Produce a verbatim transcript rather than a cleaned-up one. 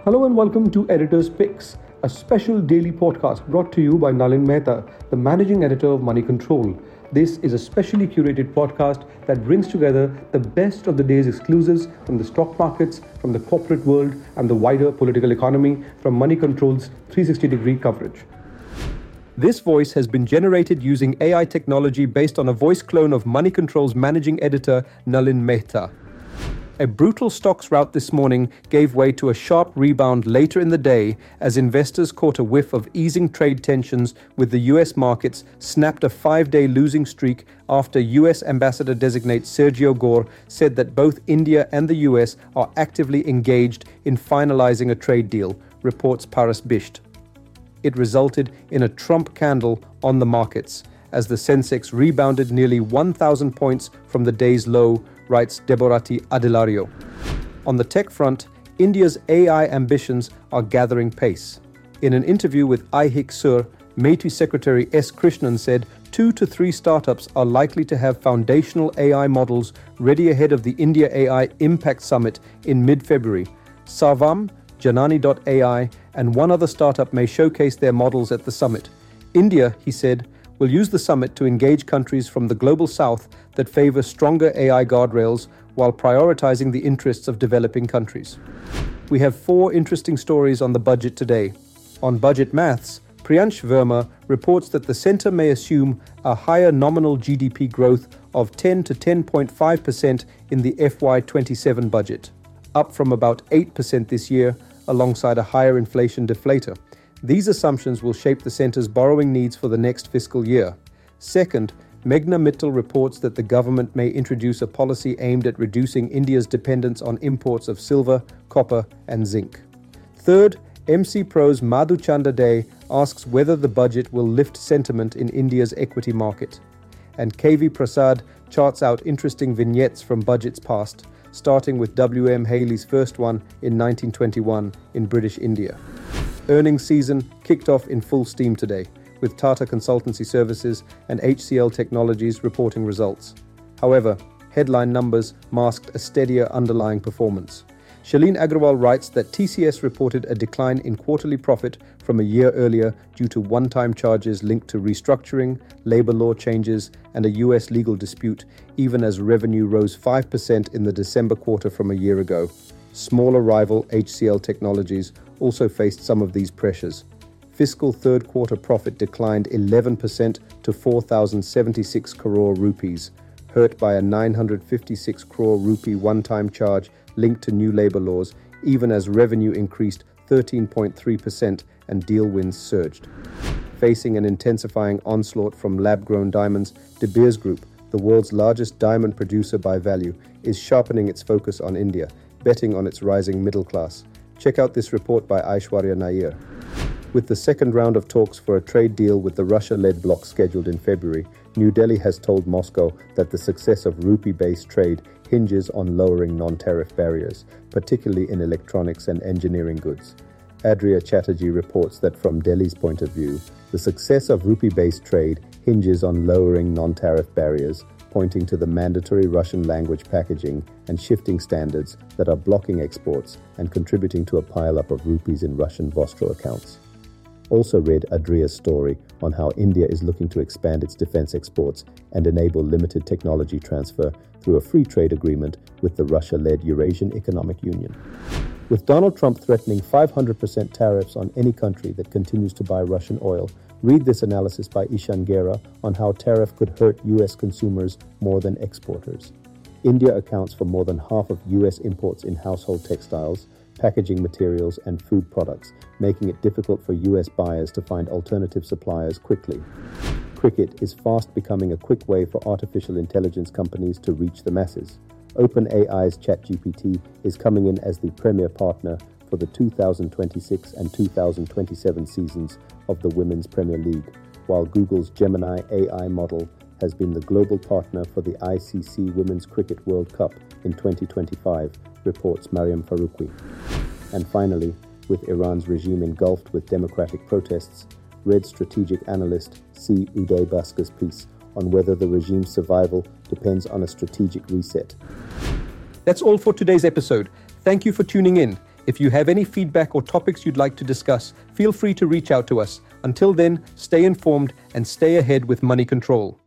Hello and welcome to Editor's Picks, a special daily podcast brought to you by Nalin Mehta, the managing editor of Money Control. This is a specially curated podcast that brings together the best of the day's exclusives from the stock markets, from the corporate world, and the wider political economy from Money Control's three sixty degree coverage. This voice has been generated using A I technology based on a voice clone of Money Control's managing editor, Nalin Mehta. A brutal stocks rout this morning gave way to a sharp rebound later in the day as investors caught a whiff of easing trade tensions, with the U S markets snapped a five-day losing streak after U S Ambassador-designate Sergio Gore said that both India and the U S are actively engaged in finalizing a trade deal, reports Paras Bisht. It resulted in a Trump candle on the markets as the Sensex rebounded nearly one thousand points from the day's low, writes Deborati Adelario. On the tech front, India's A I ambitions are gathering pace. In an interview with I H I C Sur, MeitY Secretary S. Krishnan said two to three startups are likely to have foundational A I models ready ahead of the India A I Impact Summit in mid-February. Sarvam, Janani dot A I, and one other startup may showcase their models at the summit. India, he said, will use the summit to engage countries from the global south that favor stronger A I guardrails while prioritizing the interests of developing countries. We have four interesting stories on the budget today. On Budget Maths, Priyansh Verma reports that the centre may assume a higher nominal G D P growth of ten to ten point five percent in the F Y twenty-seven budget, up from about eight percent this year, alongside a higher inflation deflator. These assumptions will shape the centre's borrowing needs for the next fiscal year. Second, Meghna Mittal reports that the government may introduce a policy aimed at reducing India's dependence on imports of silver, copper, and zinc. Third, M C Pro's Madhu Chanda Day asks whether the budget will lift sentiment in India's equity market. And K V Prasad charts out interesting vignettes from budgets past, starting with W M Haley's first one in nineteen twenty-one in British India. Earnings season kicked off in full steam today, with Tata Consultancy Services and H C L Technologies reporting results. However, headline numbers masked a steadier underlying performance. Shalini Agrawal writes that T C S reported a decline in quarterly profit from a year earlier due to one-time charges linked to restructuring, labour law changes, and a U S legal dispute, even as revenue rose five percent in the December quarter from a year ago. Smaller rival H C L Technologies also faced some of these pressures. Fiscal third quarter profit declined eleven percent to four thousand seventy-six crore rupees, hurt by a nine hundred fifty-six crore rupee one-time charge linked to new labour laws, even as revenue increased thirteen point three percent and deal wins surged. Facing an intensifying onslaught from lab-grown diamonds, De Beers Group, the world's largest diamond producer by value, is sharpening its focus on India, betting on its rising middle class. Check out this report by Aishwarya Nair. With the second round of talks for a trade deal with the Russia-led bloc scheduled in February, New Delhi has told Moscow that the success of rupee-based trade hinges on lowering non-tariff barriers, particularly in electronics and engineering goods. Adria Chatterjee reports that from Delhi's point of view, the success of rupee-based trade hinges on lowering non-tariff barriers, pointing to the mandatory Russian language packaging and shifting standards that are blocking exports and contributing to a pile-up of rupees in Russian Vostro accounts. Also read Adria's story on how India is looking to expand its defense exports and enable limited technology transfer through a free trade agreement with the Russia-led Eurasian Economic Union. With Donald Trump threatening five hundred percent tariffs on any country that continues to buy Russian oil, read this analysis by Ishan Gera on how tariff could hurt U S consumers more than exporters. India accounts for more than half of U S imports in household textiles, packaging materials, and food products, making it difficult for U S buyers to find alternative suppliers quickly. Cricket is fast becoming a quick way for artificial intelligence companies to reach the masses. OpenAI's ChatGPT is coming in as the premier partner for the two thousand twenty-six and two thousand twenty-seven seasons of the Women's Premier League, while Google's Gemini A I model has been the global partner for the I C C Women's Cricket World Cup in twenty twenty-five, reports Mariam Farouqui. And finally, with Iran's regime engulfed with democratic protests, read strategic analyst C. Uday Bhaskar's piece on whether the regime's survival depends on a strategic reset. That's all for today's episode. Thank you for tuning in. If you have any feedback or topics you'd like to discuss, feel free to reach out to us. Until then, stay informed and stay ahead with Money Control.